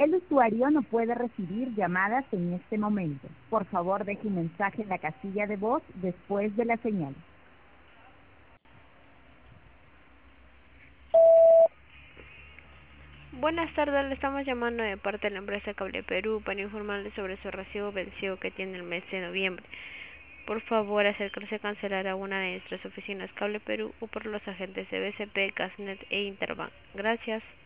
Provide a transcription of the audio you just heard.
El usuario no puede recibir llamadas en este momento. Por favor, deje un mensaje en la casilla de voz después de la señal. Buenas tardes, le estamos llamando de parte de la empresa Cable Perú para informarle sobre su recibo vencido que tiene el mes de noviembre. Por favor, acercarse a cancelar a una de nuestras oficinas Cable Perú o por los agentes de BCP, Gasnet e Interbank. Gracias.